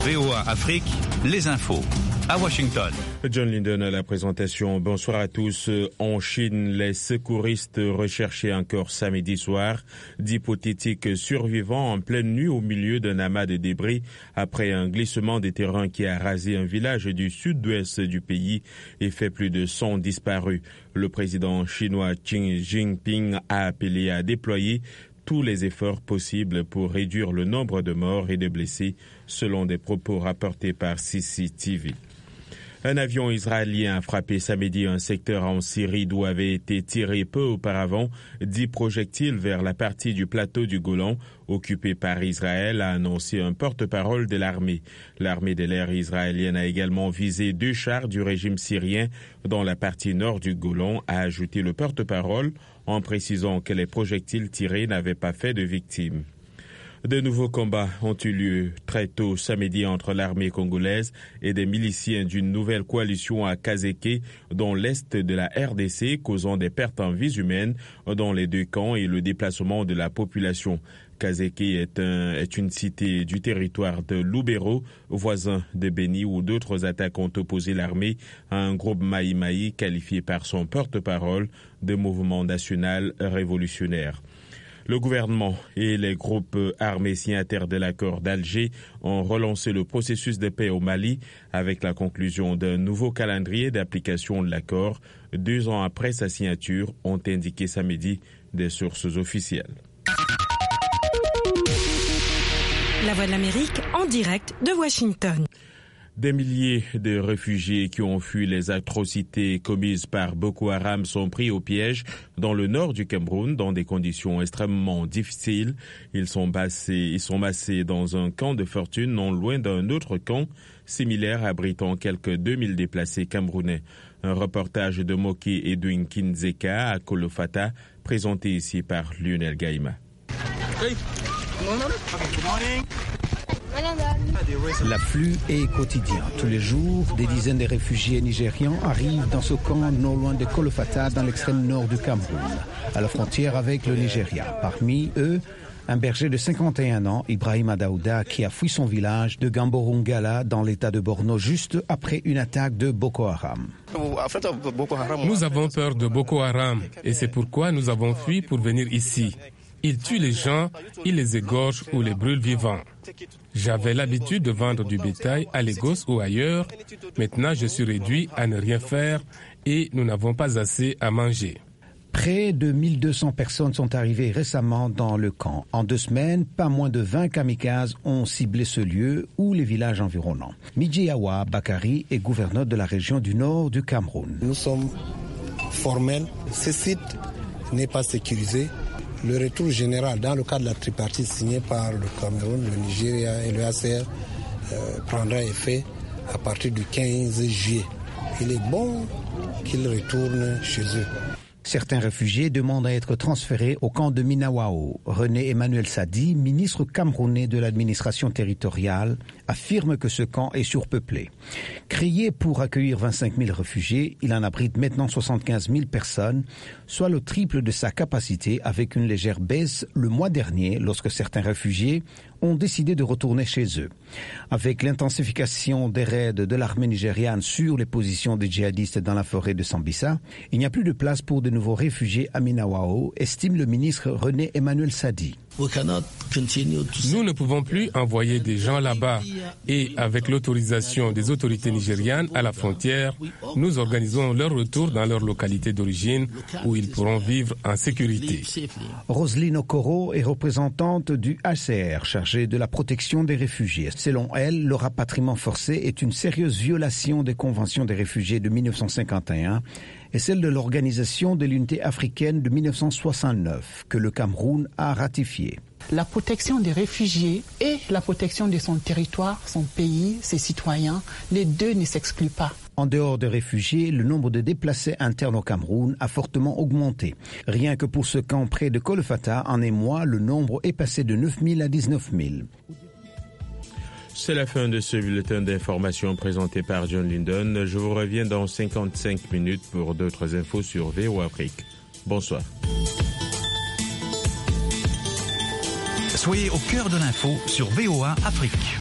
VOA Afrique, les infos. À Washington. John Linden à la présentation. Bonsoir à tous. En Chine, les secouristes recherchaient encore samedi soir d'hypothétiques survivants en pleine nuit au milieu d'un amas de débris après un glissement des terrains qui a rasé un village du sud-ouest du pays et fait plus de 100 disparus. Le président chinois Xi Jinping a appelé à déployer tous les efforts possibles pour réduire le nombre de morts et de blessés, selon des propos rapportés par CCTV. Un avion israélien a frappé samedi un secteur en Syrie d'où avaient été tirés peu auparavant 10 projectiles vers la partie du plateau du Golan occupée par Israël, a annoncé un porte-parole de l'armée. L'armée de l'air israélienne a également visé 2 chars du régime syrien dans la partie nord du Golan, a ajouté le porte-parole en précisant que les projectiles tirés n'avaient pas fait de victimes. De nouveaux combats ont eu lieu très tôt samedi entre l'armée congolaise et des miliciens d'une nouvelle coalition à Kazeke, dans l'est de la RDC, causant des pertes en vies humaines dans les deux camps et le déplacement de la population. Kazeke est une cité du territoire de Lubero, voisin de Beni, où d'autres attaques ont opposé l'armée à un groupe Maï-Maï qualifié par son porte-parole de mouvement national révolutionnaire. Le gouvernement et les groupes armés signataires de l'accord d'Alger ont relancé le processus de paix au Mali avec la conclusion d'un nouveau calendrier d'application de l'accord 2 ans après sa signature, ont indiqué samedi des sources officielles. La Voix de l'Amérique en direct de Washington. Des milliers de réfugiés qui ont fui les atrocités commises par Boko Haram sont pris au piège dans le nord du Cameroun dans des conditions extrêmement difficiles. Ils sont massés dans un camp de fortune non loin d'un autre camp similaire abritant quelques 2000 déplacés camerounais. Un reportage de Moki Edwin Kinzeka à Kolofata, présenté ici par Lionel Gaïma. L'afflux est quotidien. Tous les jours, des dizaines de réfugiés nigérians arrivent dans ce camp non loin de Kolofata, dans l'extrême nord du Cameroun, à la frontière avec le Nigeria. Parmi eux, un berger de 51 ans, Ibrahima Daouda, qui a fui son village de Gamborungala dans l'état de Borno juste après une attaque de Boko Haram. Nous avons peur de Boko Haram et c'est pourquoi nous avons fui pour venir ici. Ils tuent les gens, ils les égorgent ou les brûlent vivants. J'avais l'habitude de vendre du bétail à Lagos ou ailleurs. Maintenant, je suis réduit à ne rien faire et nous n'avons pas assez à manger. Près de 1200 personnes sont arrivées récemment dans le camp. En 2 semaines, pas moins de 20 kamikazes ont ciblé ce lieu ou les villages environnants. Midjiawa Bakari est gouverneur de la région du nord du Cameroun. Nous sommes formels. Ce site n'est pas sécurisé. Le retour général dans le cadre de la tripartite signée par le Cameroun, le Nigeria et le HCR prendra effet à partir du 15 juillet. Il est bon qu'ils retournent chez eux. Certains réfugiés demandent à être transférés au camp de Minawao. René Emmanuel Sadi, ministre camerounais de l'administration territoriale, affirme que ce camp est surpeuplé. Créé pour accueillir 25 000 réfugiés, il en abrite maintenant 75 000 personnes, soit le triple de sa capacité, avec une légère baisse le mois dernier lorsque certains réfugiés ont décidé de retourner chez eux. Avec l'intensification des raids de l'armée nigériane sur les positions des djihadistes dans la forêt de Sambisa, il n'y a plus de place pour de nouveaux réfugiés à Minawao, estime le ministre René Emmanuel Sadi. Nous ne pouvons plus envoyer des gens là-bas et avec l'autorisation des autorités nigérianes à la frontière, nous organisons leur retour dans leur localité d'origine où ils pourront vivre en sécurité. Roselyne Okoro est représentante du HCR chargée de la protection des réfugiés. Selon elle, le rapatriement forcé est une sérieuse violation des conventions des réfugiés de 1951 et celle de l'Organisation de l'Unité africaine de 1969 que le Cameroun a ratifiée. La protection des réfugiés et la protection de son territoire, son pays, ses citoyens, les deux ne s'excluent pas. En dehors des réfugiés, le nombre de déplacés internes au Cameroun a fortement augmenté. Rien que pour ce camp près de Kolofata, en un mois, le nombre est passé de 9 000 à 19 000. C'est la fin de ce bulletin d'information présenté par John Linden. Je vous reviens dans 55 minutes pour d'autres infos sur VOA Afrique. Bonsoir. Soyez au cœur de l'info sur VOA Afrique.